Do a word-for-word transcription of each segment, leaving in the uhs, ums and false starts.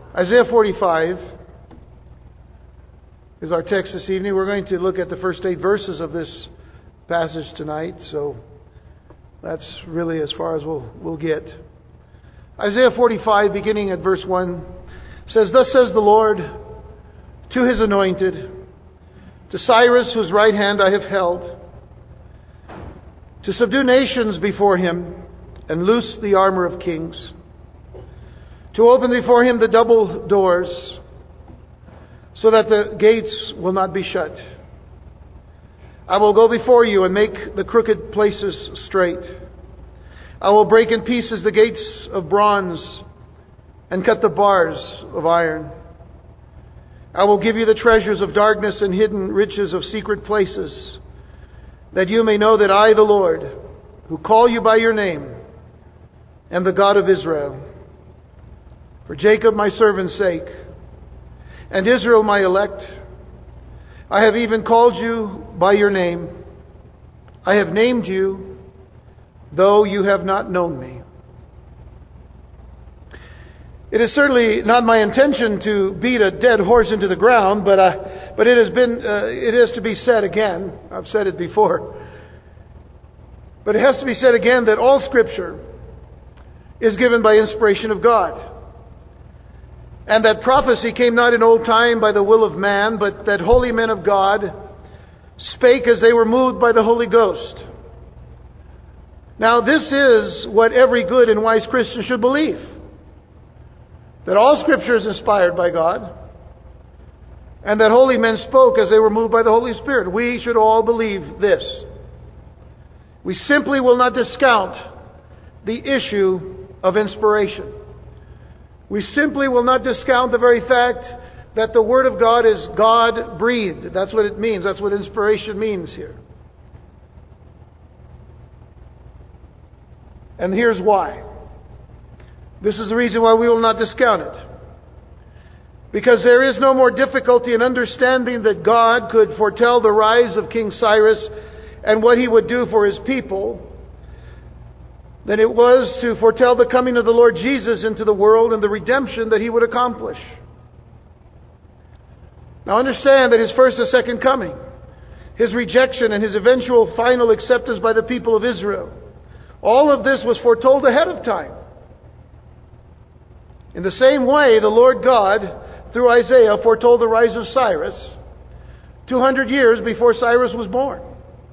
Isaiah forty-five is our text this evening. We're going to look at the first eight verses of this passage tonight, so that's really as far as we'll, we'll get. Isaiah forty-five, beginning at verse one, says, "Thus says the Lord to His anointed, to Cyrus, whose right hand I have held, to subdue nations before Him and loose the armor of kings, to open before Him the double doors, so that the gates will not be shut. I will go before you and make the crooked places straight. I will break in pieces the gates of bronze and cut the bars of iron. I will give you the treasures of darkness and hidden riches of secret places, that you may know that I, the Lord, who call you by your name, am the God of Israel. For Jacob my servant's sake, and Israel my elect, I have even called you by your name. I have named you, though you have not known me." It is certainly not my intention to beat a dead horse into the ground, but uh, but it has been uh, it is to be said again. I've said it before, but it has to be said again that all Scripture is given by inspiration of God, and that prophecy came not in old time by the will of man, but that holy men of God spake as they were moved by the Holy Ghost. Now, this is what every good and wise Christian should believe, that all Scripture is inspired by God, and that holy men spoke as they were moved by the Holy Spirit. We should all believe this. We simply will not discount the issue of inspiration. We simply will not discount the very fact that the Word of God is God-breathed. That's what it means. That's what inspiration means here. And here's why. This is the reason why we will not discount it. Because there is no more difficulty in understanding that God could foretell the rise of King Cyrus and what he would do for his people than it was to foretell the coming of the Lord Jesus into the world and the redemption that He would accomplish. Now understand that His first and second coming, His rejection and His eventual final acceptance by the people of Israel, all of this was foretold ahead of time. In the same way, the Lord God, through Isaiah, foretold the rise of Cyrus two hundred years before Cyrus was born.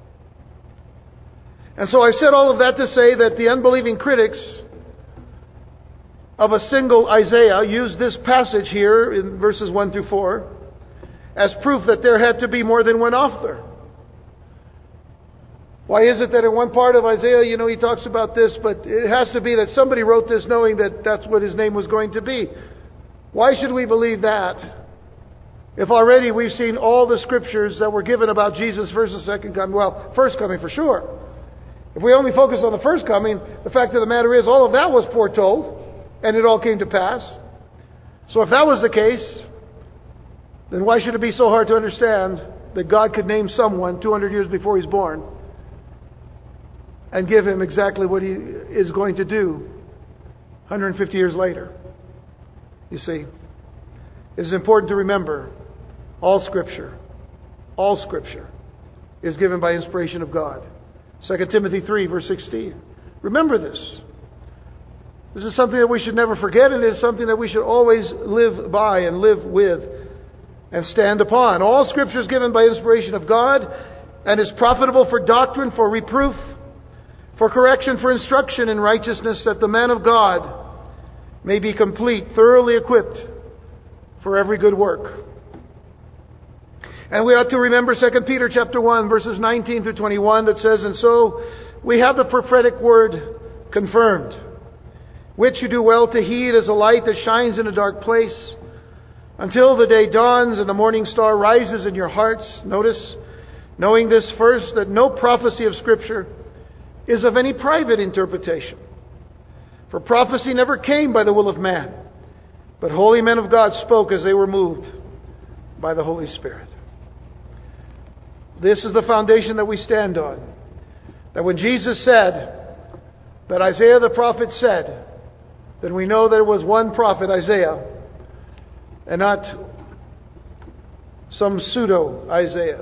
And so I said all of that to say that the unbelieving critics of a single Isaiah use this passage here in verses one through four as proof that there had to be more than one author. Why is it that in one part of Isaiah, you know, he talks about this, but it has to be that somebody wrote this knowing that that's what his name was going to be? Why should we believe that if already we've seen all the scriptures that were given about Jesus' first and second coming? Well, first coming for sure. If we only focus on the first coming, the fact of the matter is all of that was foretold, and it all came to pass. So if that was the case, then why should it be so hard to understand that God could name someone two hundred years before he's born and give him exactly what he is going to do one hundred fifty years later? You see, it is important to remember all Scripture, all Scripture is given by inspiration of God. Second Timothy three, verse sixteen. Remember this. This is something that we should never forget, and it is something that we should always live by and live with and stand upon. All Scripture is given by inspiration of God and is profitable for doctrine, for reproof, for correction, for instruction in righteousness, that the man of God may be complete, thoroughly equipped for every good work. And we ought to remember Second Peter chapter one, verses nineteen through twenty-one, that says, "And so we have the prophetic word confirmed, which you do well to heed as a light that shines in a dark place, until the day dawns and the morning star rises in your hearts." Notice, knowing this first, that no prophecy of Scripture is of any private interpretation. For prophecy never came by the will of man, but holy men of God spoke as they were moved by the Holy Spirit. This is the foundation that we stand on. That when Jesus said that Isaiah the prophet said, then we know there was one prophet, Isaiah, and not some pseudo Isaiah.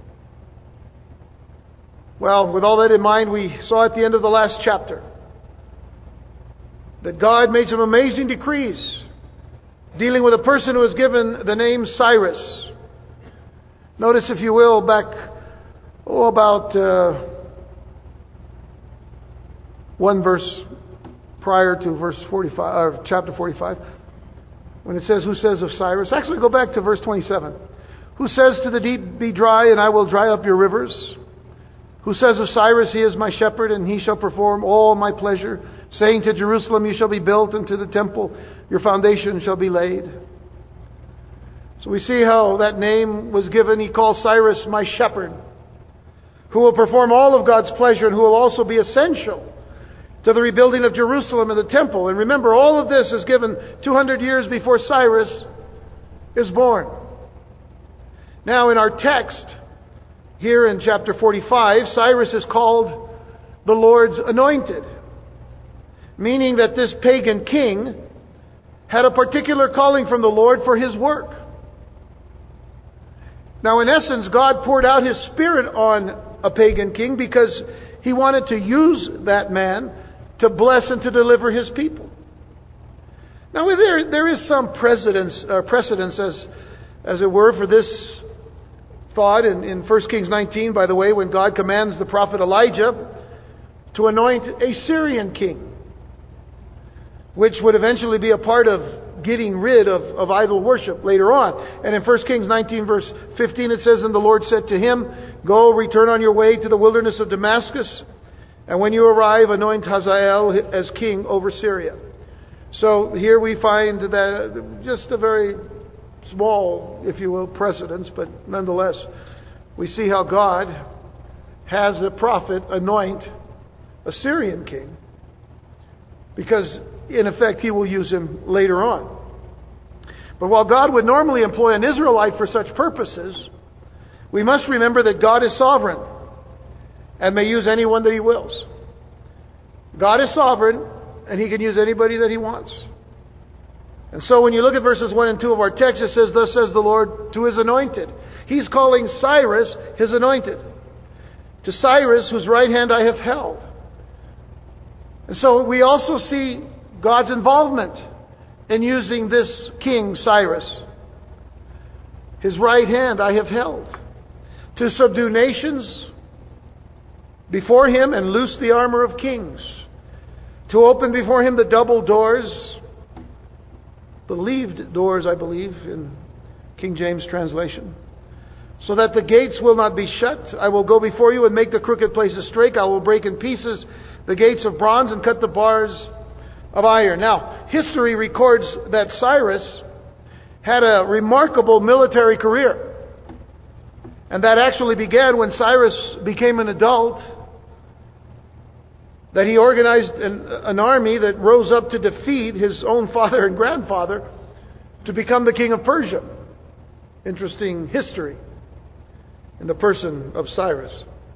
Well, with all that in mind, we saw at the end of the last chapter that God made some amazing decrees dealing with a person who was given the name Cyrus. Notice, if you will, back, oh, about uh, one verse prior to verse forty-five, or chapter forty-five, when it says, who says of Cyrus? Actually, go back to verse twenty-seven. Who says to the deep, be dry, and I will dry up your rivers? Who says of Cyrus, he is my shepherd, and he shall perform all my pleasure, saying to Jerusalem, you shall be built, and to the temple your foundation shall be laid. So we see how that name was given. He calls Cyrus my shepherd, who will perform all of God's pleasure, and who will also be essential to the rebuilding of Jerusalem and the temple. And remember, all of this is given two hundred years before Cyrus is born. Now, in our text, here in chapter forty-five, Cyrus is called the Lord's anointed, meaning that this pagan king had a particular calling from the Lord for his work. Now, in essence, God poured out His Spirit on a pagan king because He wanted to use that man to bless and to deliver His people. Now, there, there is some precedence, uh, precedence, as, as it were, for this thought in, in First Kings nineteen, by the way, when God commands the prophet Elijah to anoint a Syrian king, which would eventually be a part of getting rid of, of idol worship later on. And in First Kings nineteen, verse fifteen, it says, and the Lord said to him, go, return on your way to the wilderness of Damascus, and when you arrive, anoint Hazael as king over Syria. So here we find that just a very small, if you will, precedence, but nonetheless, we see how God has a prophet anoint a Syrian king, because in effect He will use him later on. But while God would normally employ an Israelite for such purposes, we must remember that God is sovereign and may use anyone that He wills. God is sovereign, and He can use anybody that He wants. And so when you look at verses one and two of our text, it says, thus says the Lord to His anointed. He's calling Cyrus His anointed. To Cyrus, whose right hand I have held. And so we also see God's involvement in using this king, Cyrus. His right hand I have held to subdue nations before him and loose the armor of kings, to open before him the double doors, believed doors, I believe, in King James translation, so that the gates will not be shut. I will go before you and make the crooked places straight. I will break in pieces the gates of bronze and cut the bars of iron. Now, history records that Cyrus had a remarkable military career. And that actually began when Cyrus became an adult, that he organized an, an army that rose up to defeat his own father and grandfather to become the king of Persia. Interesting history in the person of Cyrus.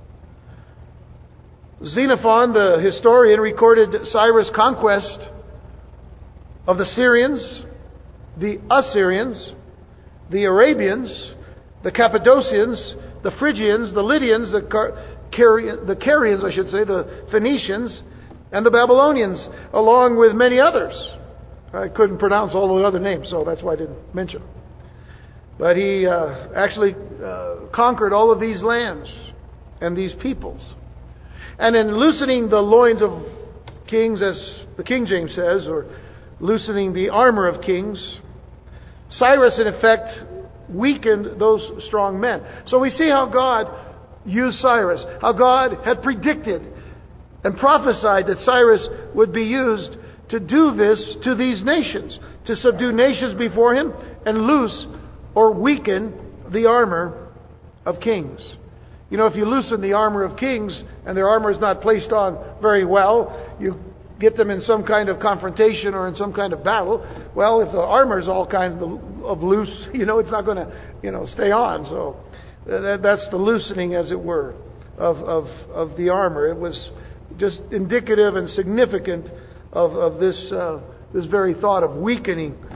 Xenophon, the historian, recorded Cyrus' conquest of the Syrians, the Assyrians, the Arabians, the Cappadocians, the Phrygians, the Lydians, the Car- Cari- the Carians, I should say, the Phoenicians, and the Babylonians, along with many others. I couldn't pronounce all the other names, so that's why I didn't mention them. But he uh, actually uh, conquered all of these lands and these peoples. And in loosening the loins of kings, as the King James says, or loosening the armor of kings, Cyrus, in effect, weakened those strong men. So we see how God used Cyrus, how God had predicted and prophesied that Cyrus would be used to do this to these nations, to subdue nations before him and loose or weaken the armor of kings. You know, if you loosen the armor of kings and their armor is not placed on very well, you get them in some kind of confrontation or in some kind of battle. Well, if the armor is all kinds of, of loose, you know, it's not going to, you know, stay on. So that, that's the loosening, as it were, of, of, of the armor. It was just indicative and significant of, of this, uh, this very thought of weakening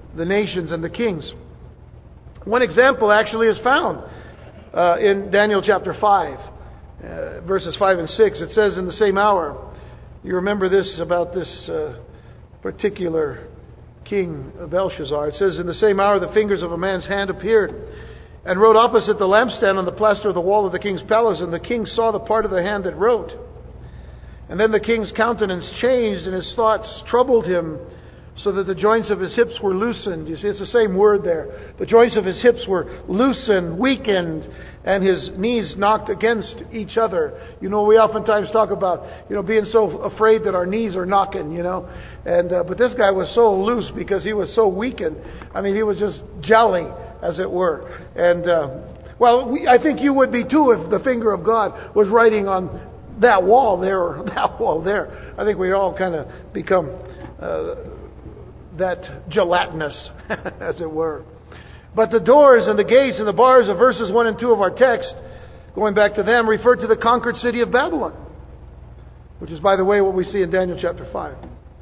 the nations and the kings. One example actually is found uh, in Daniel chapter five, uh, verses five and six. It says, in the same hour, you remember this about this uh, particular king Belshazzar. It says, in the same hour the fingers of a man's hand appeared and wrote opposite the lampstand on the plaster of the wall of the king's palace, and the king saw the part of the hand that wrote. And then the king's countenance changed, and his thoughts troubled him, so that the joints of his hips were loosened. You see, it's the same word there. The joints of his hips were loosened, weakened, and his knees knocked against each other. You know, we oftentimes talk about, you know, being so afraid that our knees are knocking, you know. And uh, but this guy was so loose because he was so weakened. I mean, he was just jelly, as it were. And, uh, well, we, I think you would be too if the finger of God was writing on that wall there or that wall there. I think we'd all kind of become uh, that gelatinous, as it were. But the doors and the gates and the bars of verses one and two of our text, going back to them, refer to the conquered city of Babylon, which is, by the way, what we see in Daniel chapter five.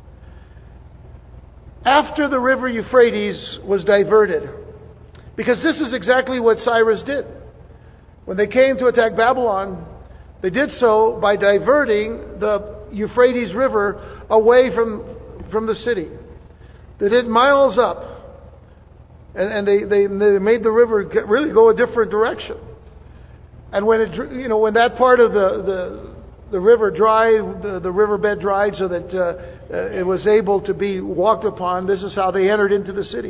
After the river Euphrates was diverted, because this is exactly what Cyrus did. When they came to attack Babylon, they did so by diverting the Euphrates River away from, from the city. They did miles up, and, and they, they, they made the river really go a different direction. And when it, you know, when that part of the the, the river dried, the, the riverbed dried, so that uh, uh, it was able to be walked upon, this is how they entered into the city.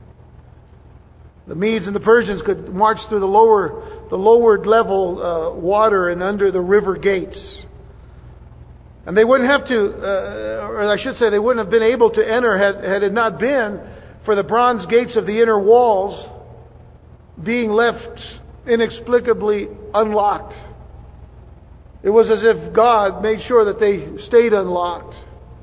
The Medes and the Persians could march through the lower, the lowered level uh, water and under the river gates. And they wouldn't have to, uh, or I should say they wouldn't have been able to enter had, had it not been for the bronze gates of the inner walls being left inexplicably unlocked. It was as if God made sure that they stayed unlocked.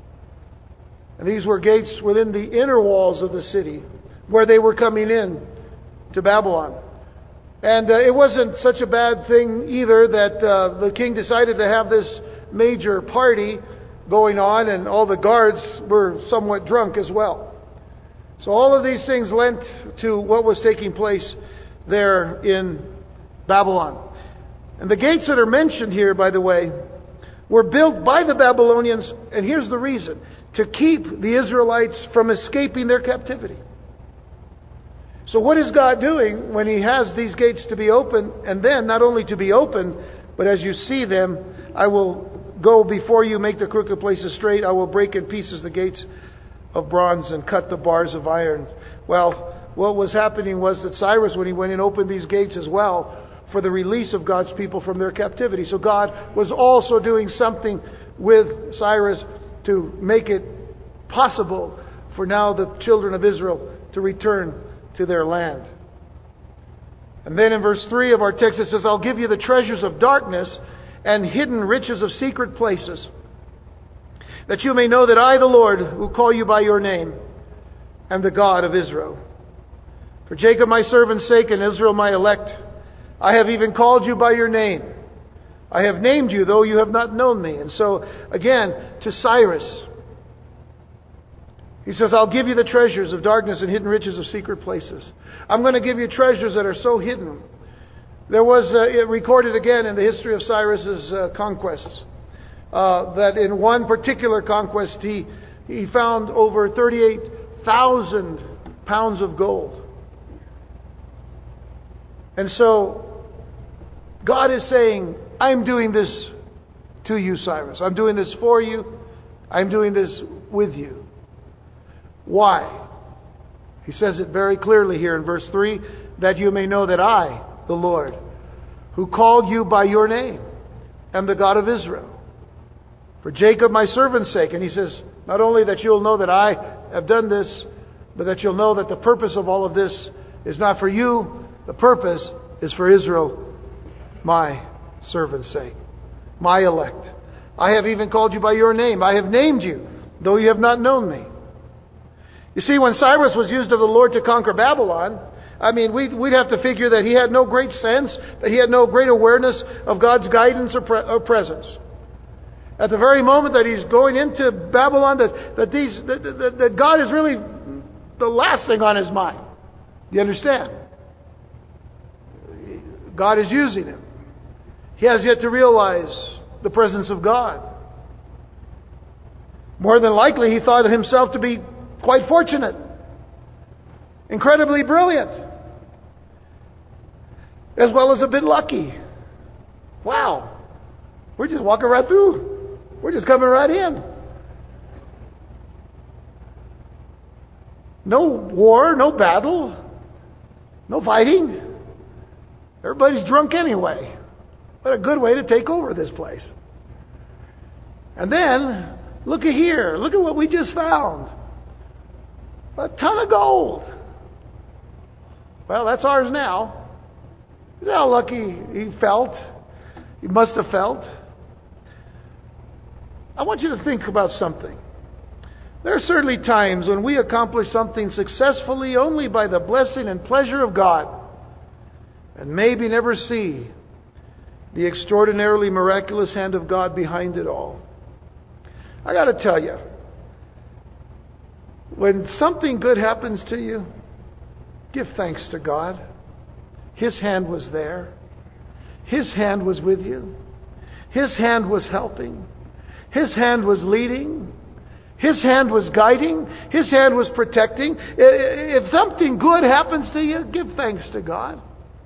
And these were gates within the inner walls of the city where they were coming in to Babylon. And uh, it wasn't such a bad thing either that uh, the king decided to have this major party going on, and all the guards were somewhat drunk as well. So all of these things lent to what was taking place there in Babylon. And the gates that are mentioned here, by the way, were built by the Babylonians, and here's the reason: to keep the Israelites from escaping their captivity. So what is God doing when He has these gates to be open, and then not only to be open, but as you see them, I will go before you, make the crooked places straight. I will break in pieces the gates of bronze and cut the bars of iron. Well, what was happening was that Cyrus, when he went and opened these gates as well for the release of God's people from their captivity. So God was also doing something with Cyrus to make it possible for now the children of Israel to return to their land. And then in verse three of our text it says, I'll give you the treasures of darkness and hidden riches of secret places, that you may know that I, the Lord, who call you by your name, am the God of Israel. For Jacob my servant's sake and Israel my elect, I have even called you by your name. I have named you, though you have not known me. And so, again, to Cyrus, he says, I'll give you the treasures of darkness and hidden riches of secret places. I'm going to give you treasures that are so hidden. There was uh, it recorded again in the history of Cyrus's uh, conquests uh, that in one particular conquest he he found over thirty-eight thousand pounds of gold. And so God is saying, I'm doing this to you, Cyrus. I'm doing this for you. I'm doing this with you. Why? He says it very clearly here in verse three, that you may know that I, the Lord, who called you by your name, am the God of Israel. For Jacob my servant's sake. And he says, not only that you'll know that I have done this, but that you'll know that the purpose of all of this is not for you. The purpose is for Israel, my servant's sake, my elect. I have even called you by your name. I have named you, though you have not known me. You see, when Cyrus was used of the Lord to conquer Babylon, I mean, we'd, we'd have to figure that he had no great sense, that he had no great awareness of God's guidance or, pre- or presence. At the very moment that he's going into Babylon, that, that, these, that, that, that God is really the last thing on his mind. Do you understand? God is using him. He has yet to realize the presence of God. More than likely, he thought himself to be quite fortunate, incredibly brilliant, as well as a bit lucky. Wow, we're just walking right through. We're just coming right in. No war, no battle, no fighting. Everybody's drunk anyway. What a good way to take over this place. And then, look at here. Look at what we just found. A ton of gold. Well, that's ours now. Is that how lucky he felt? He must have felt. I want you to think about something. There are certainly times when we accomplish something successfully only by the blessing and pleasure of God, and maybe never see the extraordinarily miraculous hand of God behind it all. I got to tell you, when something good happens to you, give thanks to God. His hand was there. His hand was with you. His hand was helping. His hand was leading. His hand was guiding. His hand was protecting. If something good happens to you, give thanks to God.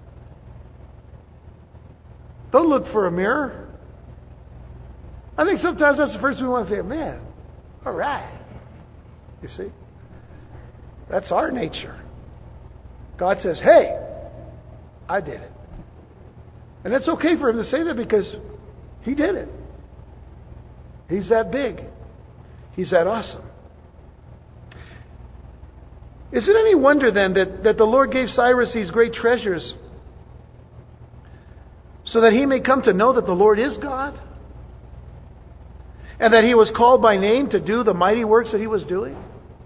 Don't look for a mirror. I think sometimes that's the first thing we want to say, man, all right. You see? That's our nature. God says, hey, I did it. And it's okay for him to say that because he did it. He's that big. He's that awesome. Is it any wonder then that, that the Lord gave Cyrus these great treasures so that he may come to know that the Lord is God? And that he was called by name to do the mighty works that he was doing?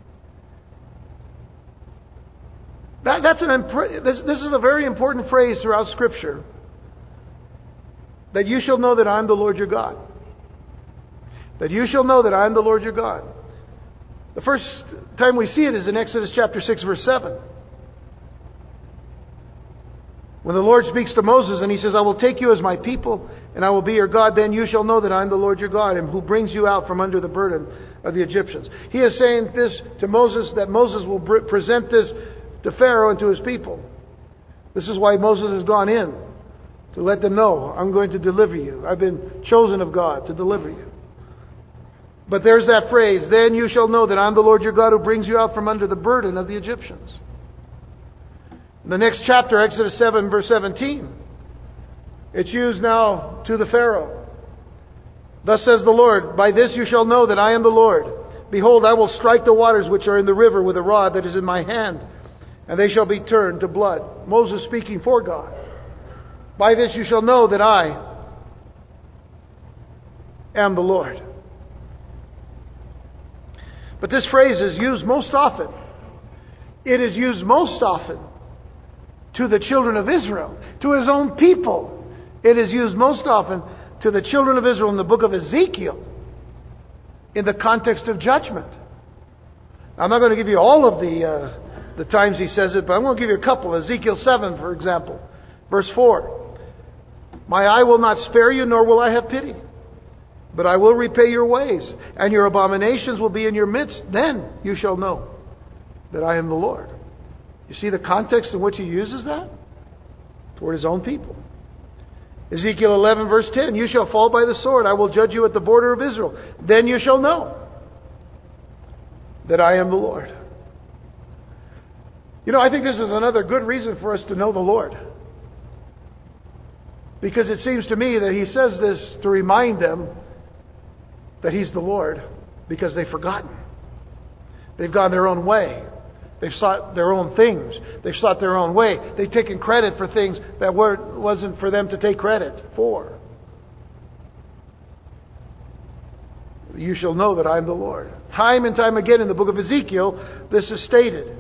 That, that's an impre- this, this is a very important phrase throughout Scripture. That you shall know that I am the Lord your God. That you shall know that I am the Lord your God. The first time we see it is in Exodus chapter six, verse seven. When the Lord speaks to Moses and he says, I will take you as my people and I will be your God. Then you shall know that I am the Lord your God, and who brings you out from under the burden of the Egyptians. He is saying this to Moses, that Moses will present this to Pharaoh and to his people. This is why Moses has gone in, to let them know, I'm going to deliver you. I've been chosen of God to deliver you. But there's that phrase, then you shall know that I'm the Lord your God who brings you out from under the burden of the Egyptians. In the next chapter, Exodus seven, verse seventeen, it's used now to the Pharaoh. Thus says the Lord, by this you shall know that I am the Lord. Behold, I will strike the waters which are in the river with a rod that is in my hand, and they shall be turned to blood. Moses speaking for God. By this you shall know that I am the Lord. But this phrase is used most often. It is used most often to the children of Israel, to his own people. It is used most often to the children of Israel in the book of Ezekiel, in the context of judgment. I'm not going to give you all of the uh, the times he says it, but I'm going to give you a couple. Ezekiel seven, for example, verse four. My eye will not spare you, nor will I have pity. But I will repay your ways, and your abominations will be in your midst. Then you shall know that I am the Lord. You see the context in which he uses that? Toward his own people. Ezekiel eleven, verse ten. You shall fall by the sword. I will judge you at the border of Israel. Then you shall know that I am the Lord. You know, I think this is another good reason for us to know the Lord. Because it seems to me that he says this to remind them that he's the Lord, because they've forgotten. They've gone their own way. They've sought their own things. They've sought their own way. They've taken credit for things that weren't, wasn't for them to take credit for. You shall know that I am the Lord. Time and time again in the book of Ezekiel, this is stated.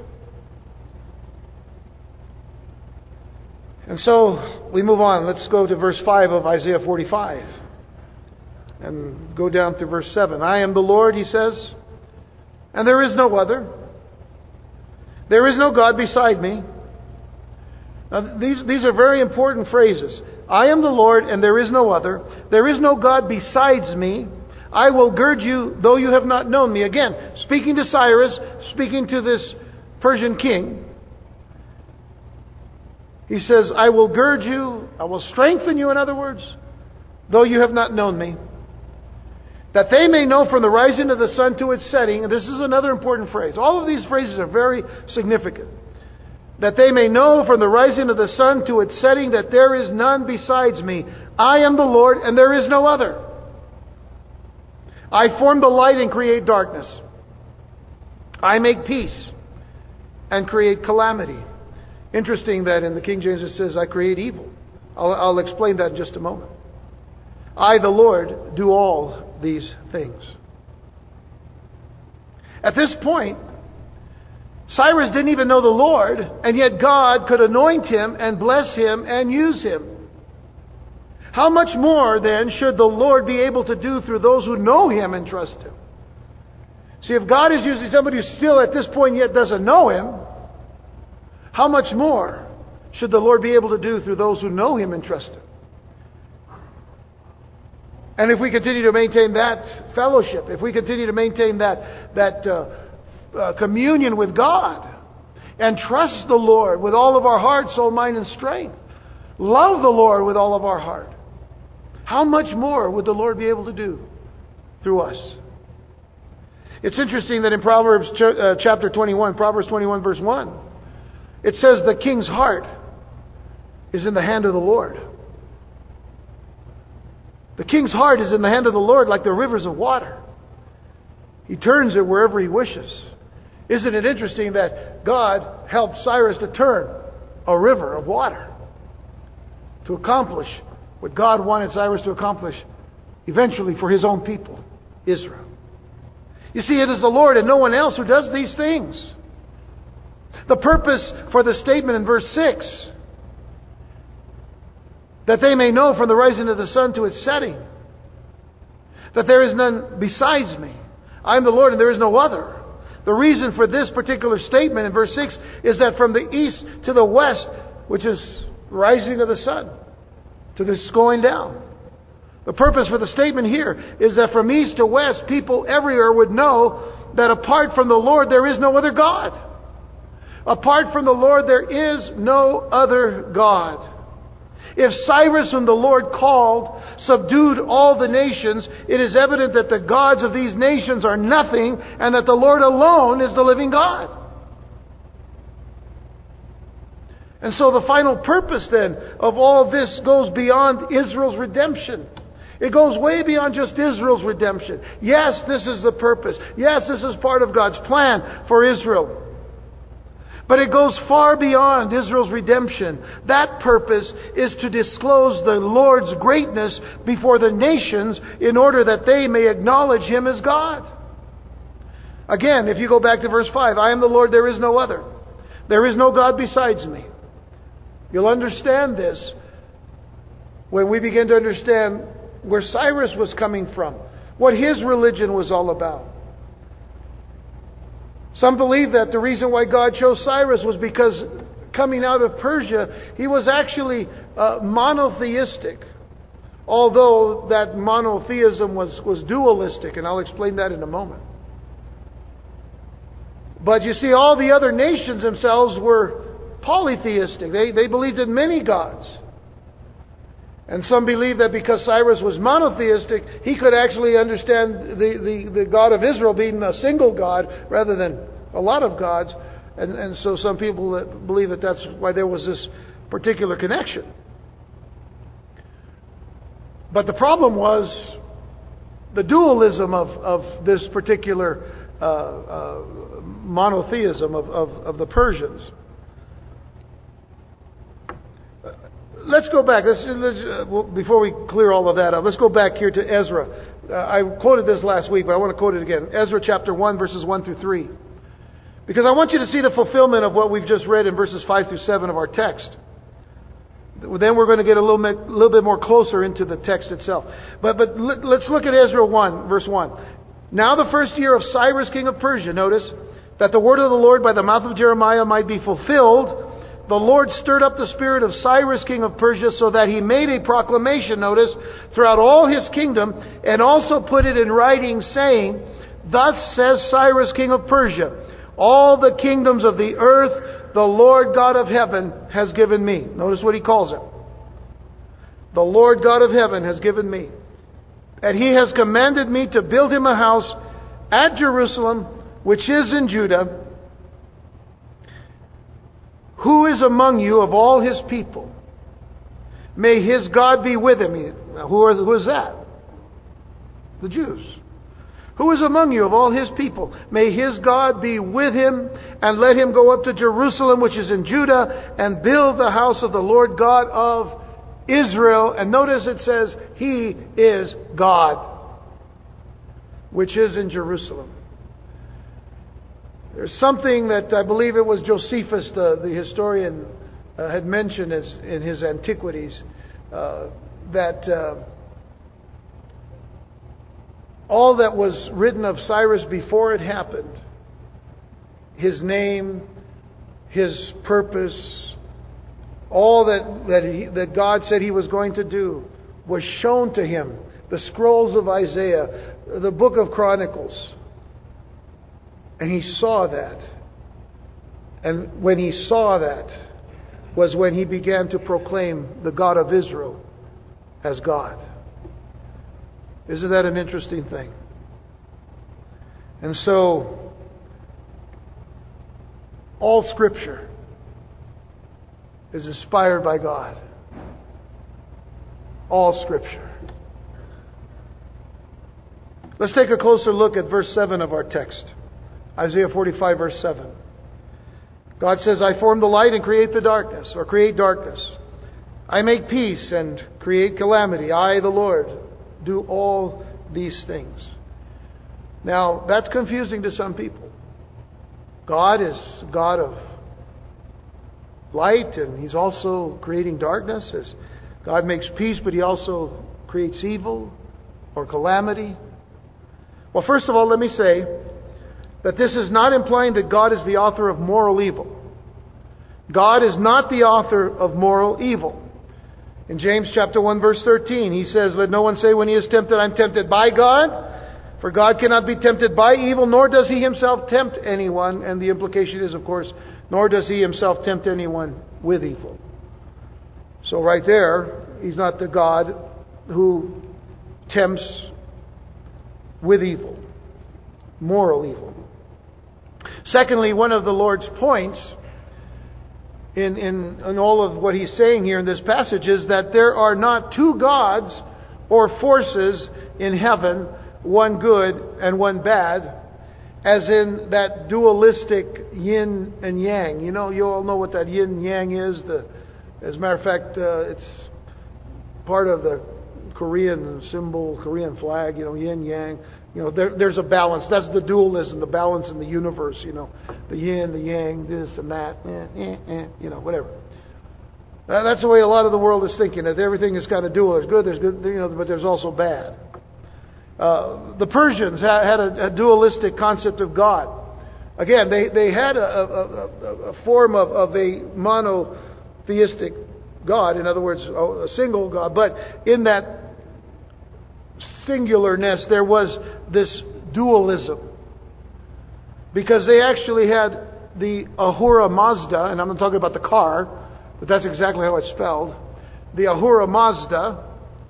And so we move on. Let's go to verse five of Isaiah forty-five. And go down through verse seven. I am the Lord, he says, and there is no other. There is no God beside me. Now, these, these are very important phrases. I am the Lord, and there is no other. There is no God besides me. I will gird you, though you have not known me. Again, speaking to Cyrus, speaking to this Persian king. He says, I will gird you, I will strengthen you, in other words, though you have not known me. That they may know from the rising of the sun to its setting, and this is another important phrase. All of these phrases are very significant. That they may know from the rising of the sun to its setting that there is none besides me. I am the Lord, and there is no other. I form the light and create darkness. I make peace and create calamity. Interesting that in the King James it says, I create evil. I'll, I'll explain that in just a moment. I, the Lord, do all these things. At this point, Cyrus didn't even know the Lord, and yet God could anoint him and bless him and use him. How much more then should the Lord be able to do through those who know Him and trust Him? See, if God is using somebody who still at this point yet doesn't know Him, how much more should the Lord be able to do through those who know Him and trust Him? And if we continue to maintain that fellowship, if we continue to maintain that, that uh, uh, communion with God, and trust the Lord with all of our heart, soul, mind, and strength, love the Lord with all of our heart, how much more would the Lord be able to do through us? It's interesting that in Proverbs ch- uh, chapter twenty-one, Proverbs twenty-one verse one, it says the king's heart is in the hand of the Lord. The king's heart is in the hand of the Lord like the rivers of water. He turns it wherever He wishes. Isn't it interesting that God helped Cyrus to turn a river of water to accomplish what God wanted Cyrus to accomplish eventually for His own people, Israel. You see, it is the Lord and no one else who does these things. The purpose for the statement in verse six, that they may know from the rising of the sun to its setting, that there is none besides me. I am the Lord and there is no other. The reason for this particular statement in verse six is that from the east to the west, which is rising of the sun, to this going down. The purpose for the statement here is that from east to west, people everywhere would know that apart from the Lord, there is no other God. Apart from the Lord, there is no other God. If Cyrus, whom the Lord called, subdued all the nations, it is evident that the gods of these nations are nothing and that the Lord alone is the living God. And so the final purpose then of all this goes beyond Israel's redemption. It goes way beyond just Israel's redemption. Yes, this is the purpose. Yes, this is part of God's plan for Israel. But it goes far beyond Israel's redemption. That purpose is to disclose the Lord's greatness before the nations in order that they may acknowledge Him as God. Again, if you go back to verse five, I am the Lord, there is no other. There is no God besides me. You'll understand this when we begin to understand where Cyrus was coming from, what his religion was all about. Some believe that the reason why God chose Cyrus was because coming out of Persia, he was actually uh, monotheistic. Although that monotheism was, was dualistic, and I'll explain that in a moment. But you see, all the other nations themselves were polytheistic. They, they believed in many gods. And some believe that because Cyrus was monotheistic, he could actually understand the, the, the God of Israel being a single God rather than a lot of gods. And, and so some people that believe that that's why there was this particular connection. But the problem was the dualism of, of this particular uh, uh, monotheism of, of, of the Persians. Let's go back. Let's, let's, uh, well, before we clear all of that up, let's go back here to Ezra. Uh, I quoted this last week, but I want to quote it again. Ezra chapter one, verses one through three. Because I want you to see the fulfillment of what we've just read in verses five through seven of our text. Then we're going to get a little bit, a little bit more closer into the text itself. But, but let's look at Ezra one, verse one. Now the first year of Cyrus, king of Persia, notice, that the word of the Lord by the mouth of Jeremiah might be fulfilled, the Lord stirred up the spirit of Cyrus, king of Persia, so that he made a proclamation, notice, throughout all his kingdom, and also put it in writing, saying, Thus says Cyrus, king of Persia, all the kingdoms of the earth, the Lord God of heaven has given me. Notice what he calls it. The Lord God of heaven has given me. And he has commanded me to build him a house at Jerusalem, which is in Judah. Who is among you of all his people? May his God be with him. Who, are, who is that? The Jews. Who is among you of all his people? May his God be with him, and let him go up to Jerusalem, which is in Judah, and build the house of the Lord God of Israel. And notice it says, He is God, which is in Jerusalem. There's something that I believe it was Josephus, the, the historian, uh, had mentioned as in his Antiquities, uh, that uh, all that was written of Cyrus before it happened, his name, his purpose, all that that, he, that God said he was going to do, was shown to him. The scrolls of Isaiah, the book of Chronicles. And he saw that. And when he saw that was when he began to proclaim the God of Israel as God. Isn't that an interesting thing? And so, all Scripture is inspired by God. All Scripture. Let's take a closer look at verse seven of our text. Isaiah forty-five, verse seven. God says, I form the light and create the darkness, or create darkness. I make peace and create calamity. I, the Lord, do all these things. Now, that's confusing to some people. God is God of light, and He's also creating darkness. As God makes peace, but He also creates evil or calamity. Well, first of all, let me say that this is not implying that God is the author of moral evil. God is not the author of moral evil. In James chapter one, verse thirteen, he says, Let no one say when he is tempted, I'm tempted by God. For God cannot be tempted by evil, nor does He Himself tempt anyone. And the implication is, of course, nor does He Himself tempt anyone with evil. So right there, He's not the God who tempts with evil, moral evil. Secondly, one of the Lord's points in, in, in all of what He's saying here in this passage is that there are not two gods or forces in heaven, one good and one bad, as in that dualistic yin and yang. You know, you all know what that yin and yang is. The, as a matter of fact, uh, it's part of the Korean symbol, Korean flag, you know, yin, yang. You know, there, there's a balance. That's the dualism, the balance in the universe, you know. The yin, the yang, this and that, eh, eh, eh, you know, whatever. Uh, that's the way a lot of the world is thinking, that everything is kind of dual. There's good, there's good, you know, but there's also bad. Uh, the Persians ha- had a, a dualistic concept of God. Again, they, they had a, a, a, a form of, of a monotheistic God, in other words, a single God, but in that singularness there was this dualism. Because they actually had the Ahura Mazda, and I'm not talking about the car, but that's exactly how it's spelled. The Ahura Mazda,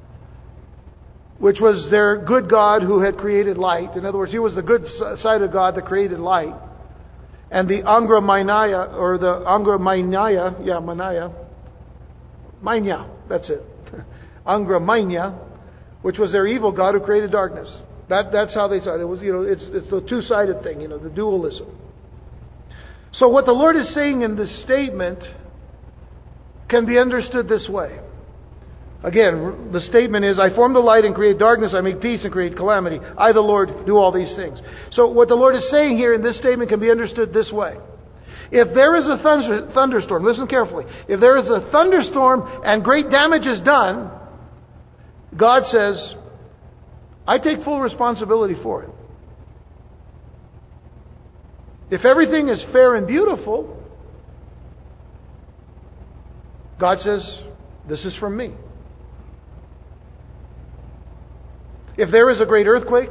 which was their good God who had created light. In other words, He was the good side of God that created light. And the Angra Mainaya, or the Angra Mainaya, yeah, Mainaya, Manya, that's it. Angra Mainya, which was their evil God who created darkness. That, that's how they saw it. It was, you know, it's, it's the two-sided thing, you know, the dualism. So what the Lord is saying in this statement can be understood this way. Again, the statement is, I form the light and create darkness, I make peace and create calamity. I, the Lord, do all these things. So what the Lord is saying here in this statement can be understood this way. If there is a thunder, thunderstorm, listen carefully. If there is a thunderstorm and great damage is done, God says, I take full responsibility for it. If everything is fair and beautiful, God says, this is from me. If there is a great earthquake,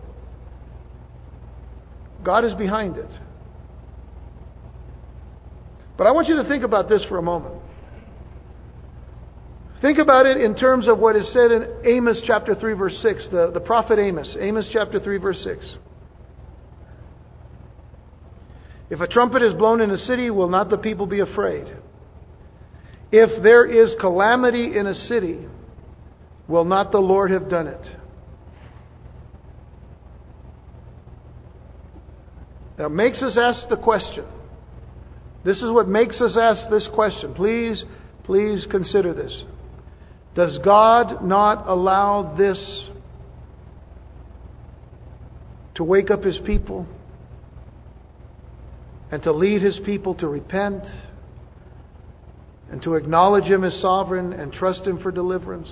God is behind it. But I want you to think about this for a moment. Think about it in terms of what is said in Amos chapter three verse six, the, the prophet Amos, Amos chapter three verse six. If a trumpet is blown in a city, will not the people be afraid? If there is calamity in a city, will not the Lord have done it? That makes us ask the question. This is what makes us ask this question. Please, please consider this. Does God not allow this to wake up His people and to lead His people to repent and to acknowledge Him as sovereign and trust Him for deliverance?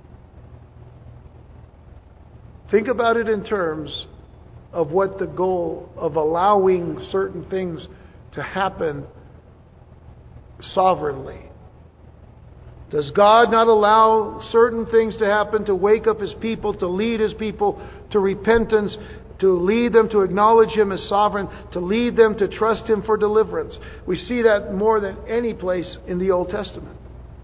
Think about it in terms of what the goal of allowing certain things to happen sovereignly. Does God not allow certain things to happen to wake up His people, to lead His people to repentance, to lead them to acknowledge Him as sovereign, to lead them to trust Him for deliverance? We see that more than any place in the Old Testament.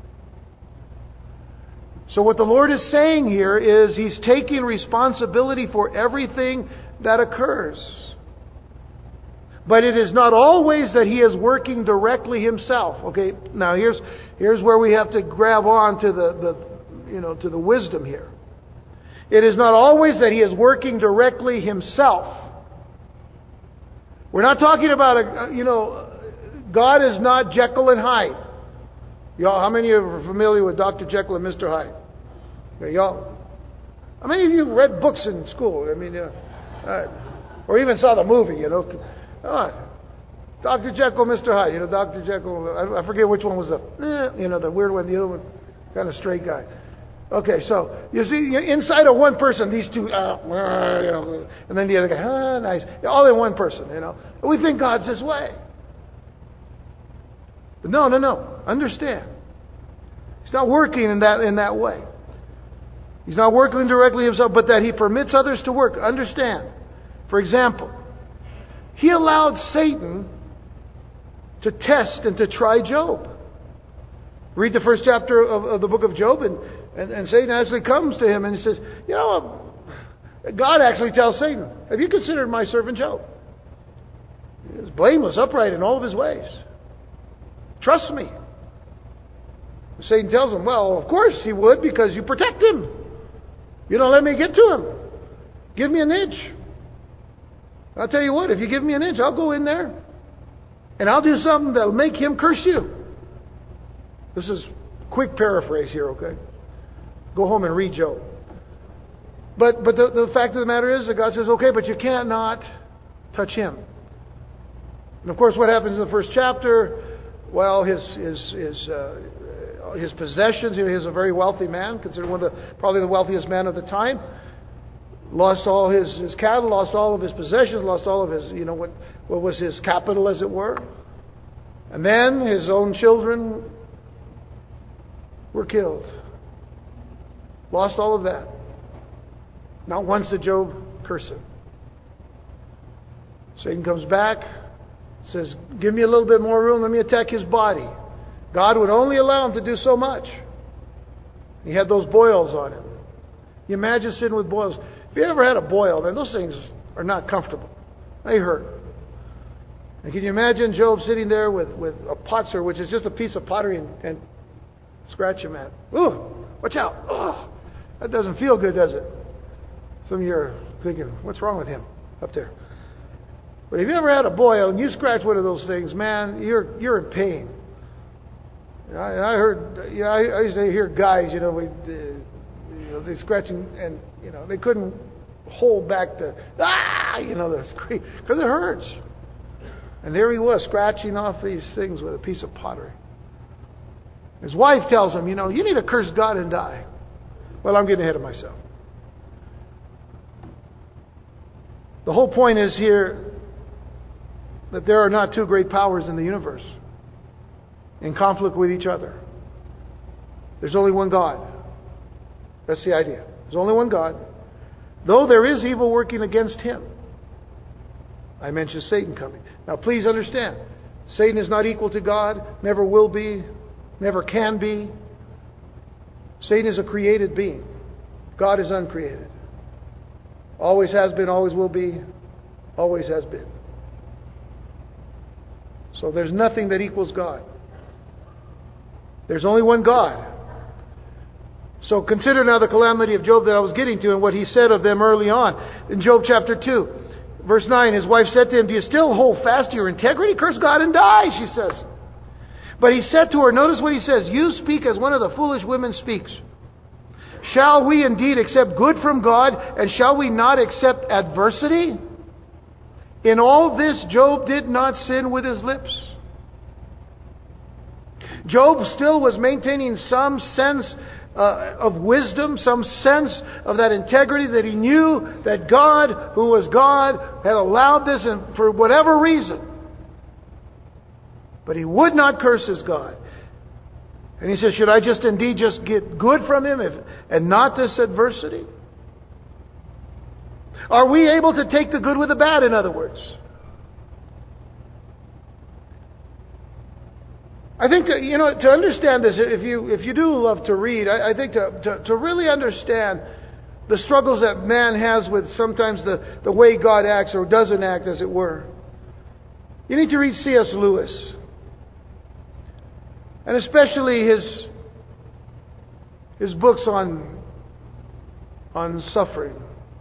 So what the Lord is saying here is He's taking responsibility for everything that occurs. But it is not always that He is working directly Himself. Okay, now here's here's where we have to grab on to the, the you know to the wisdom here. It is not always that He is working directly Himself. We're not talking about a you know God is not Jekyll and Hyde. Y'all, how many of you are familiar with Doctor Jekyll and Mister Hyde? Okay, y'all, how many of you read books in school? I mean, uh, uh, or even saw the movie? You know. Come on. Doctor Jekyll, Mister Hyde. You know, Doctor Jekyll, I, I forget which one was the, eh, you know, the weird one, the other one, kind of straight guy. Okay, so, you see, inside of one person, these two, uh, you know, and then the other guy, ah, nice. All in one person, you know. We think God's this way. But no, no, no. Understand. He's not working in that, in that way. He's not working directly Himself, but that He permits others to work. Understand. For example, He allowed Satan to test and to try Job. Read the first chapter of, of the book of Job, and, and, and Satan actually comes to him and he says, you know, God actually tells Satan, have you considered my servant Job? He is blameless, upright in all of his ways. Trust me. Satan tells him, well, of course he would, because you protect him. You don't let me get to him. Give me an inch. I'll tell you what, if you give me an inch, I'll go in there and I'll do something that'll make him curse you. This is a quick paraphrase here, okay? Go home and read Job. But but the, the fact of the matter is that God says, okay, but you can't not touch him. And of course, what happens in the first chapter? Well, his his his uh, his possessions. He was a very wealthy man, considered one of the probably the wealthiest men of the time. Lost all his, his cattle, lost all of his possessions, lost all of his, you know, what, what was his capital, as it were. And then his own children were killed. Lost all of that. Not once did Job curse him. Satan comes back, says, give me a little bit more room, let me attack his body. God would only allow him to do so much. He had those boils on him. You imagine sitting with boils. If you ever had a boil, then those things are not comfortable. They hurt. And can you imagine Job sitting there with, with a potser, which is just a piece of pottery, and, and scratch him at? Ooh, watch out. Oh, that doesn't feel good, does it? Some of you are thinking, what's wrong with him up there? But if you ever had a boil and you scratch one of those things, man, you're you're in pain. I, I heard, you know, I, I used to hear guys, you know, we, uh, you know, they scratching and you know they couldn't hold back the ah, you know, the scream because it hurts. And there he was scratching off these things with a piece of pottery. His wife tells him, you know, you need to curse God and die. Well, I'm getting ahead of myself. The whole point is here, that there are not two great powers in the universe in conflict with each other. There's only one God. That's the idea. There's only one God. Though there is evil working against Him. I mentioned Satan coming. Now please understand, Satan is not equal to God, never will be, never can be. Satan is a created being. God is uncreated. Always has been, always will be, always has been. So there's nothing that equals God. There's only one God. So consider now the calamity of Job that I was getting to and what he said of them early on. In Job chapter two, verse nine, his wife said to him, "Do you still hold fast to your integrity? Curse God and die," she says. But he said to her, notice what he says, "You speak as one of the foolish women speaks. Shall we indeed accept good from God, and shall we not accept adversity? In all this, Job did not sin with his lips." Job still was maintaining some sense uh, of wisdom, some sense of that integrity, that he knew that God, who was God, had allowed this and for whatever reason. But he would not curse his God. And he says, should I just indeed just get good from him if, and not this adversity? Are we able to take the good with the bad, in other words? I think to, you know, to understand this, if you if you do love to read, I, I think to, to, to really understand the struggles that man has with sometimes the, the way God acts or doesn't act, as it were, you need to read C S Lewis. And especially his his books on on suffering.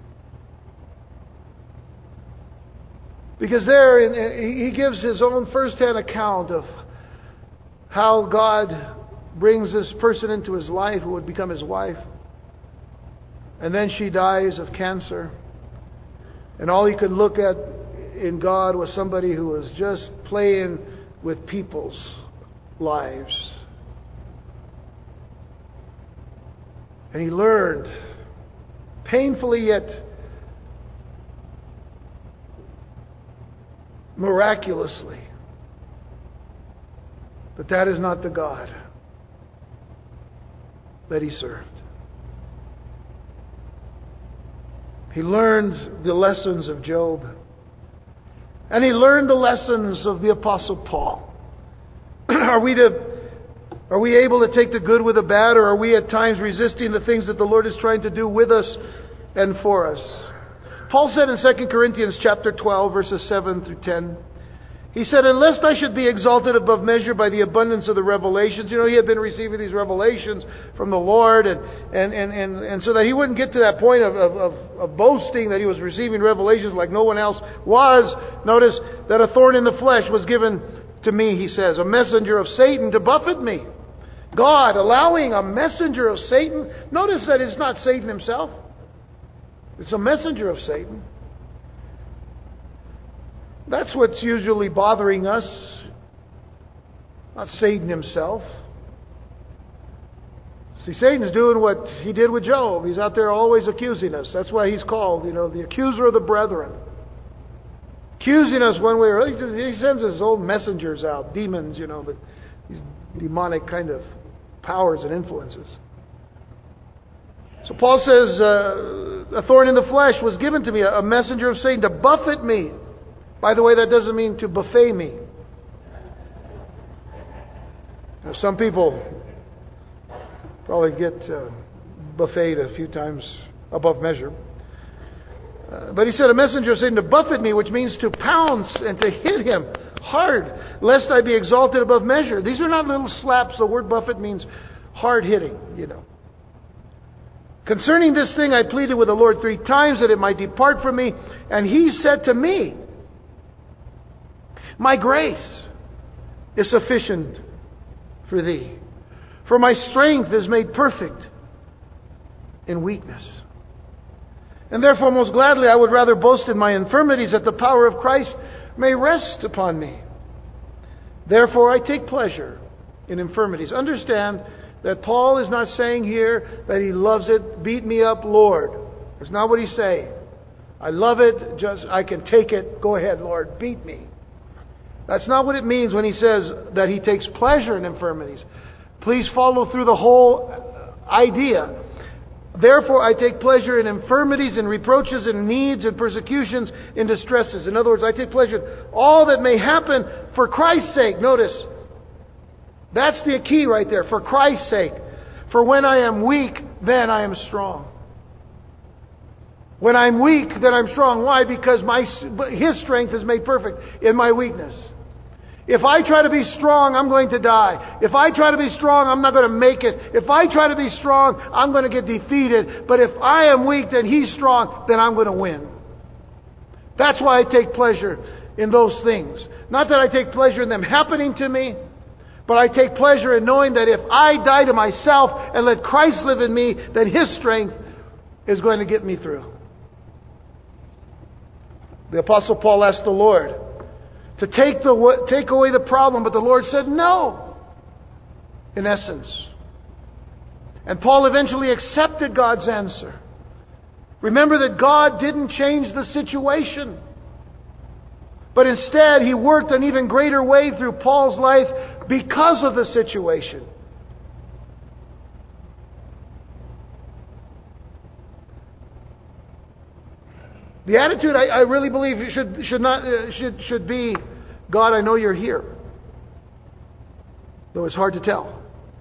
Because there he gives his own first-hand account of how God brings this person into his life who would become his wife. And then she dies of cancer. And all he could look at in God was somebody who was just playing with people's lives. And he learned, painfully yet miraculously, that that is not the God that he served. He learned the lessons of Job. And he learned the lessons of the Apostle Paul. Are we to, are we able to take the good with the bad, or are we at times resisting the things that the Lord is trying to do with us and for us? Paul said in Second Corinthians chapter twelve, verses seven through ten, he said, "Unless I should be exalted above measure by the abundance of the revelations." You know, he had been receiving these revelations from the Lord, and and, and, and, and so that he wouldn't get to that point of, of, of, of boasting that he was receiving revelations like no one else was. Notice that a thorn in the flesh was given to me, he says, a messenger of Satan to buffet me. God allowing a messenger of Satan. Notice that it's not Satan himself. It's a messenger of Satan. That's what's usually bothering us. Not Satan himself. See, Satan's doing what he did with Job. He's out there always accusing us. That's why he's called, you know, the accuser of the brethren. Accusing us one way or other. He sends his old messengers out, demons, you know, these demonic kind of powers and influences. So Paul says, uh, a thorn in the flesh was given to me, a messenger of Satan to buffet me. By the way, that doesn't mean to buffet me. Now, some people probably get uh, buffeted a few times above measure. Uh, but he said, a messenger of Satan to buffet me, which means to pounce and to hit him hard, lest I be exalted above measure. These are not little slaps. The word buffet means hard hitting, you know. Concerning this thing, I pleaded with the Lord three times that it might depart from me. And he said to me, my grace is sufficient for thee, for my strength is made perfect in weakness. And therefore most gladly I would rather boast in my infirmities, that the power of Christ may rest upon me. Therefore I take pleasure in infirmities. Understand that Paul is not saying here that he loves it. Beat me up, Lord. That's not what he's saying. I love it. Just I can take it. Go ahead, Lord. Beat me. That's not what it means when he says that he takes pleasure in infirmities. Please follow through the whole idea. Therefore, I take pleasure in infirmities, in reproaches, in needs, in persecutions, in distresses. In other words, I take pleasure in all that may happen for Christ's sake. Notice, that's the key right there. For Christ's sake. For when I am weak, then I am strong. When I'm weak, then I'm strong. Why? Because my His strength is made perfect in my weakness. If I try to be strong, I'm going to die. If I try to be strong, I'm not going to make it. If I try to be strong, I'm going to get defeated. But if I am weak, then He's strong, then I'm going to win. That's why I take pleasure in those things. Not that I take pleasure in them happening to me, but I take pleasure in knowing that if I die to myself and let Christ live in me, then His strength is going to get me through. The Apostle Paul asked the Lord to take the take away the problem, but the Lord said no, in essence. And Paul eventually accepted God's answer. Remember that God didn't change the situation, but instead He worked an even greater way through Paul's life because of the situation. The attitude, I, I really believe, should should not uh, should should be, God, I know You're here. Though it's hard to tell.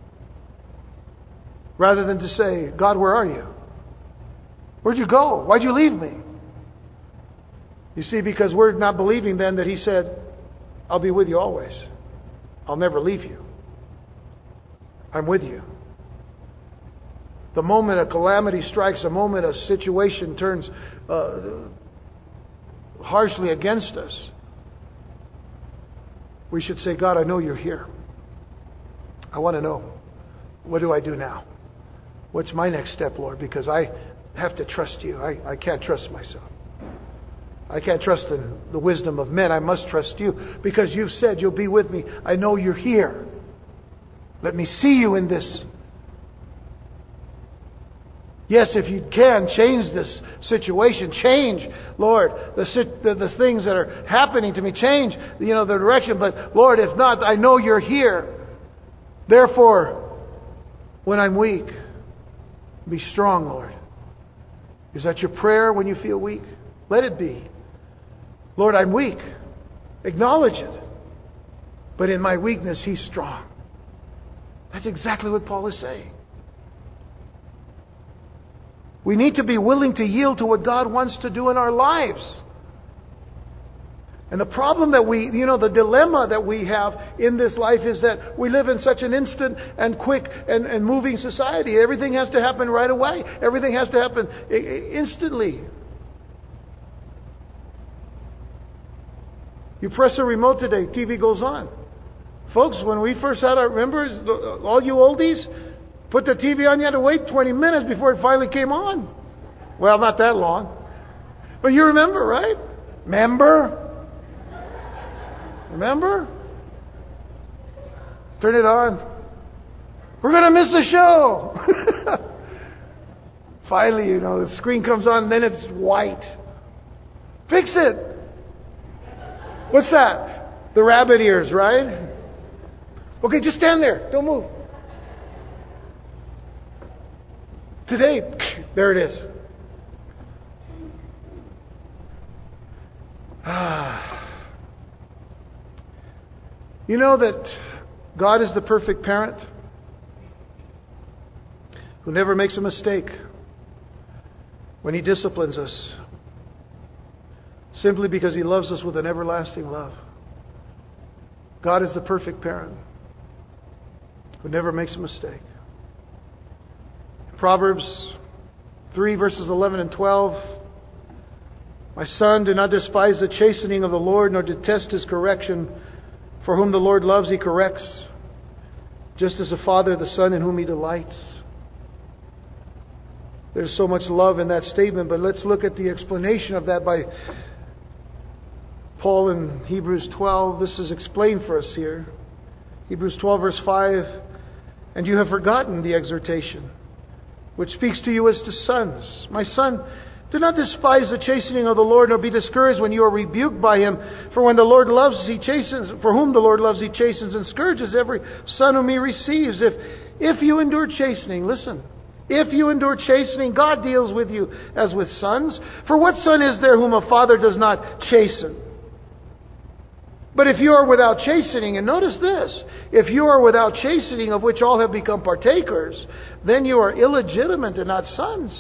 Rather than to say, God, where are You? Where'd You go? Why'd You leave me? You see, because we're not believing then that He said, I'll be with you always. I'll never leave you. I'm with you. The moment a calamity strikes, the moment a situation turns uh, harshly against us, we should say, God, I know You're here. I want to know, what do I do now? What's my next step, Lord? Because I have to trust You. I, I can't trust myself. I can't trust in the wisdom of men. I must trust You because You've said You'll be with me. I know You're here. Let me see You in this. Yes, if You can, change this situation. Change, Lord, the, the the things that are happening to me. Change, you know, the direction. But Lord, if not, I know You're here. Therefore, when I'm weak, be strong, Lord. Is that your prayer when you feel weak? Let it be. Lord, I'm weak. Acknowledge it. But in my weakness, He's strong. That's exactly what Paul is saying. We need to be willing to yield to what God wants to do in our lives. And the problem that we, you know, the dilemma that we have in this life is that we live in such an instant and quick and, and moving society. Everything has to happen right away. Everything has to happen instantly. You press a remote today, T V goes on. Folks, when we first had our, remember, all you oldies, put the T V on, you had to wait twenty minutes before it finally came on. Well, not that long. But you remember, right? Remember? Remember? Turn it on. We're going to miss the show. Finally, you know, the screen comes on and then it's white. Fix it. What's that? The rabbit ears, right? Okay, just stand there. Don't move. Today, there it is. Ah. You know that God is the perfect parent who never makes a mistake when He disciplines us, simply because He loves us with an everlasting love. God is the perfect parent who never makes a mistake. Proverbs three verses eleven and twelve. My son, do not despise the chastening of the Lord, nor detest His correction. For whom the Lord loves, He corrects, just as a father the son in whom He delights. There's so much love in that statement, but let's look at the explanation of that by Paul in Hebrews twelve. This is explained for us here. Hebrews twelve verse five. And you have forgotten the exhortation which speaks to you as to sons. My son, Do not despise the chastening of the Lord, nor be discouraged when you are rebuked by Him. For when the Lord loves, He chastens. For whom the Lord loves, He chastens and scourges every son whom He receives. If if you endure chastening, listen. If you endure chastening, God deals with you as with sons. For what son is there whom a father does not chasten? But if you are without chastening, and notice this, if you are without chastening, of which all have become partakers, then you are illegitimate and not sons.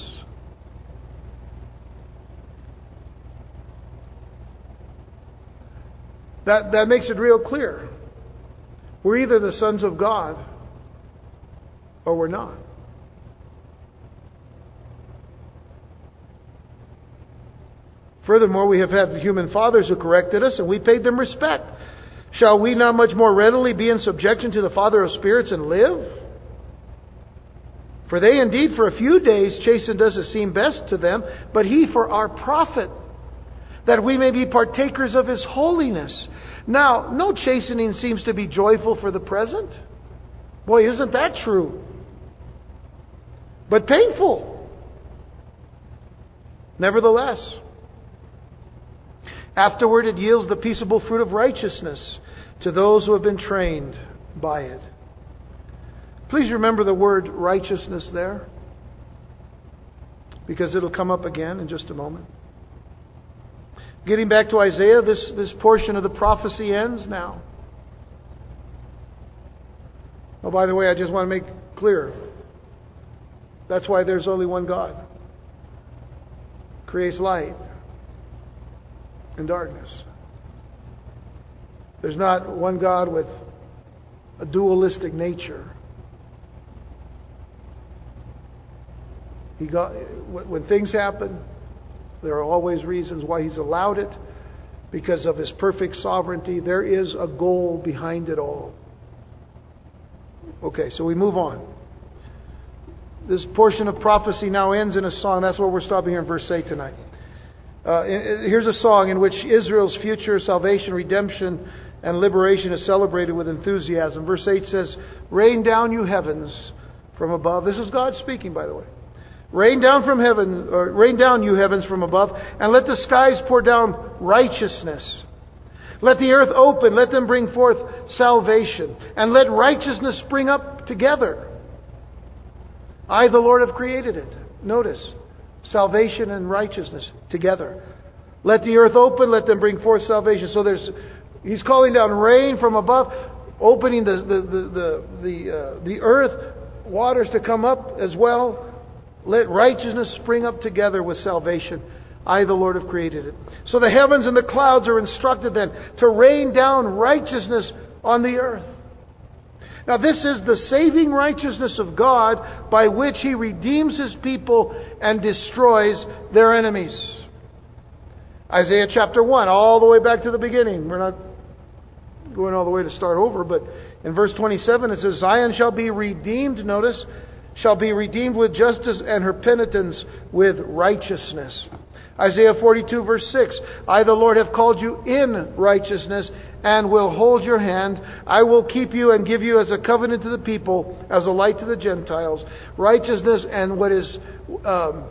That, that makes it real clear. We're either the sons of God or we're not. Furthermore, we have had human fathers who corrected us, and we paid them respect. Shall we not much more readily be in subjection to the Father of spirits and live? For they indeed for a few days chastened us as seemed best to them, but He for our profit, that we may be partakers of His holiness. Now, no chastening seems to be joyful for the present. Boy, isn't that true? But painful. Nevertheless, afterward it yields the peaceable fruit of righteousness to those who have been trained by it. Please remember the word righteousness there, because it'll come up again in just a moment. Getting back to Isaiah, this, this portion of the prophecy ends now. Oh, by the way, I just want to make clear, that's why there's only one God. Creates light and darkness. There's not one God with a dualistic nature. He got, when things happen, there are always reasons why He's allowed it. Because of His perfect sovereignty, there is a goal behind it all. Okay, so we move on. This portion of prophecy now ends in a song. That's where we're stopping here in verse eight tonight. Uh, here's a song in which Israel's future salvation, redemption, and liberation is celebrated with enthusiasm. Verse eight says, "Rain down, you heavens, from above." This is God speaking, by the way. Rain down from heaven, or rain down, you heavens from above, and let the skies pour down righteousness. Let the earth open, let them bring forth salvation, and let righteousness spring up together. I, the Lord, have created it. Notice, salvation and righteousness together. Let the earth open, let them bring forth salvation. So there's, He's calling down rain from above, opening the the the the the, uh, the earth, waters to come up as well. Let righteousness spring up together with salvation. I, the Lord, have created it. So the heavens and the clouds are instructed then to rain down righteousness on the earth. Now this is the saving righteousness of God by which He redeems His people and destroys their enemies. Isaiah chapter one, all the way back to the beginning. We're not going all the way to start over, but in verse twenty-seven it says, Zion shall be redeemed, notice, shall be redeemed with justice, and her penitents with righteousness. Isaiah forty-two verse six, I, the Lord, have called you in righteousness and will hold your hand. I will keep you and give you as a covenant to the people, as a light to the Gentiles. Righteousness, and what is um,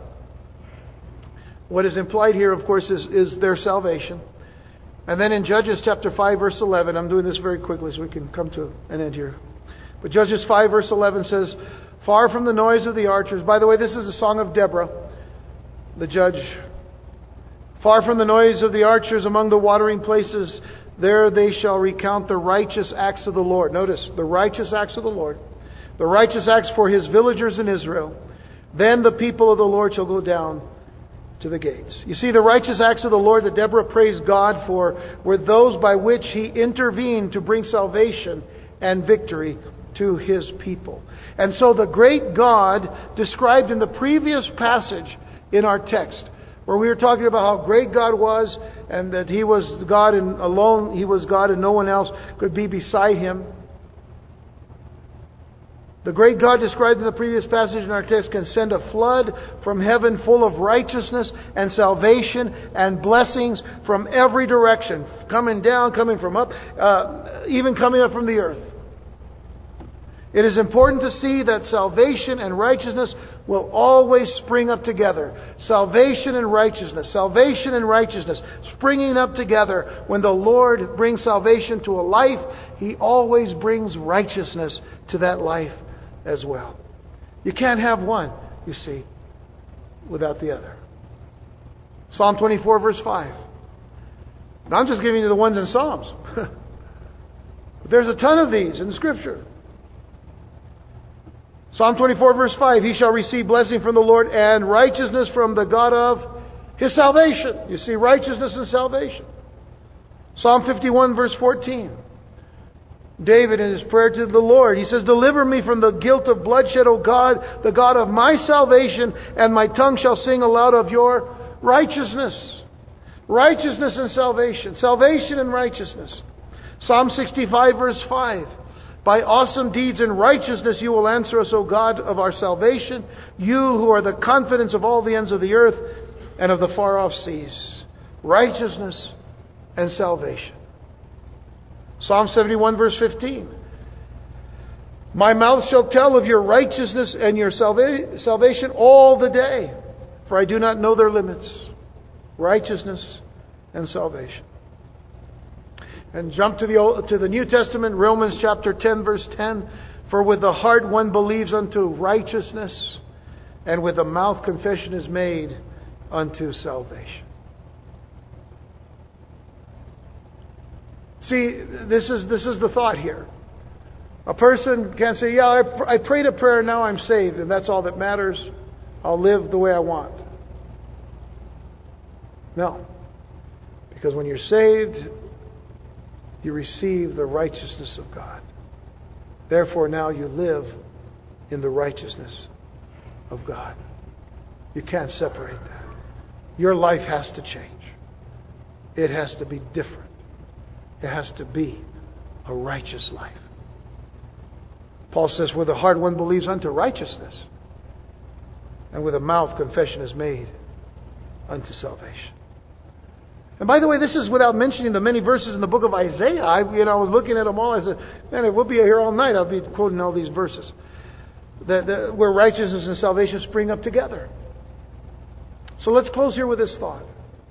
what is implied here, of course, is, is their salvation. And then in Judges chapter five verse eleven, I'm doing this very quickly so we can come to an end here. But Judges five verse eleven says, far from the noise of the archers. By the way, this is a song of Deborah, the judge. Far from the noise of the archers among the watering places, there they shall recount the righteous acts of the Lord. Notice, the righteous acts of the Lord. The righteous acts for His villagers in Israel. Then the people of the Lord shall go down to the gates. You see, the righteous acts of the Lord that Deborah praised God for were those by which He intervened to bring salvation and victory to His people. And so the great God described in the previous passage in our text, where we were talking about how great God was and that He was God and alone He was God and no one else could be beside Him. The great God described in the previous passage in our text can send a flood from heaven full of righteousness and salvation and blessings from every direction, coming down, coming from up, uh, even coming up from the earth. It is important to see that salvation and righteousness will always spring up together. Salvation and righteousness. Salvation and righteousness springing up together. When the Lord brings salvation to a life, He always brings righteousness to that life as well. You can't have one, you see, without the other. Psalm twenty-four, verse five. Now, I'm just giving you the ones in Psalms. But there's a ton of these in Scripture. Psalm twenty-four, verse five. He shall receive blessing from the Lord and righteousness from the God of His salvation. You see, righteousness and salvation. Psalm fifty-one, verse fourteen. David in his prayer to the Lord, he says, deliver me from the guilt of bloodshed, O God, the God of my salvation, and my tongue shall sing aloud of your righteousness. Righteousness and salvation. Salvation and righteousness. Psalm sixty-five, verse five. By awesome deeds and righteousness you will answer us, O God of our salvation, you who are the confidence of all the ends of the earth and of the far off seas. Righteousness and salvation. Psalm seventy-one, verse fifteen. My mouth shall tell of your righteousness and your salva- salvation all the day, for I do not know their limits. Righteousness and salvation. And jump to the Old, to the New Testament, Romans chapter ten, verse ten. For with the heart one believes unto righteousness, and with the mouth confession is made unto salvation. See, this is this is the thought here. A person can't say, yeah, I, pr- I prayed a prayer, now I'm saved, and that's all that matters. I'll live the way I want. No. Because when you're saved, you receive the righteousness of God. Therefore, now you live in the righteousness of God. You can't separate that. Your life has to change. It has to be different. It has to be a righteous life. Paul says, with the heart one believes unto righteousness, and with the mouth confession is made unto salvation. And by the way, this is without mentioning the many verses in the book of Isaiah. I, you know, I was looking at them all. I said, man, if we'll be here all night, I'll be quoting all these verses. That, that, where righteousness and salvation spring up together. So let's close here with this thought.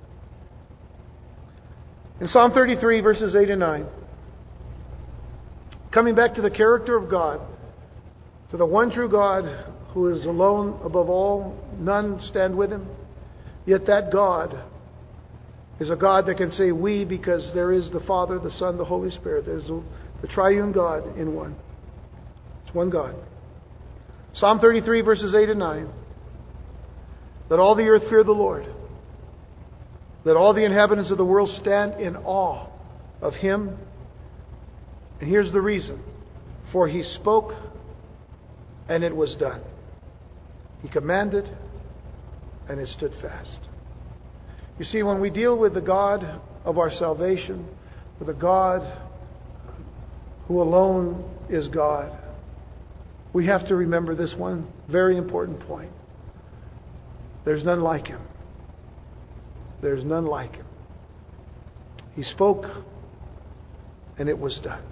In Psalm thirty-three, verses eight and nine, coming back to the character of God, to the one true God who is alone above all, none stand with Him. Yet that God is a God that can say we, because there is the Father, the Son, the Holy Spirit. There's the triune God in one. It's one God. Psalm thirty-three, verses eight and nine. Let all the earth fear the Lord. Let all the inhabitants of the world stand in awe of Him. And here's the reason. For He spoke, and it was done. He commanded, and it stood fast. You see, when we deal with the God of our salvation, with a God who alone is God, we have to remember this one very important point. There's none like Him. There's none like Him. He spoke, and it was done.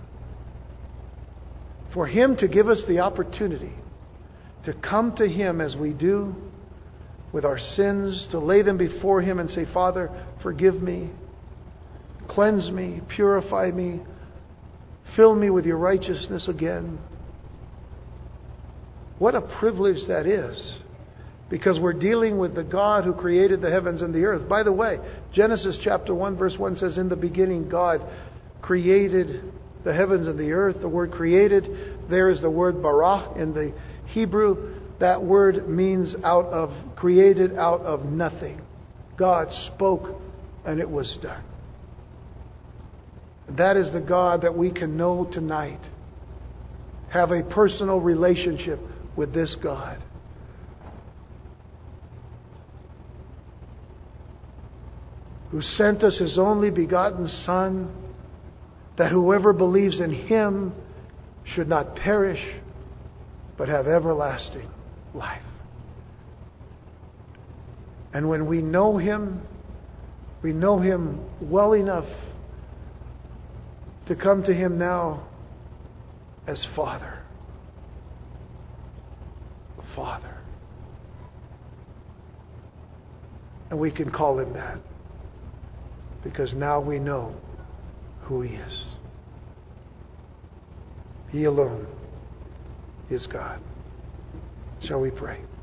For Him to give us the opportunity to come to Him as we do, with our sins, to lay them before Him and say, Father, forgive me, cleanse me, purify me, fill me with your righteousness again. What a privilege that is. Because we're dealing with the God who created the heavens and the earth. By the way, Genesis chapter one verse one says, in the beginning God created the heavens and the earth. The word created, there is the word bara in the Hebrew. That word means out of, created out of nothing. God spoke and it was done. That is the God that we can know tonight. Have a personal relationship with this God. Who sent us His only begotten Son, that whoever believes in Him should not perish, but have everlasting life. And when we know Him, we know Him well enough to come to Him now as Father. Father. And we can call Him that because now we know who He is. He alone is God. Shall we pray?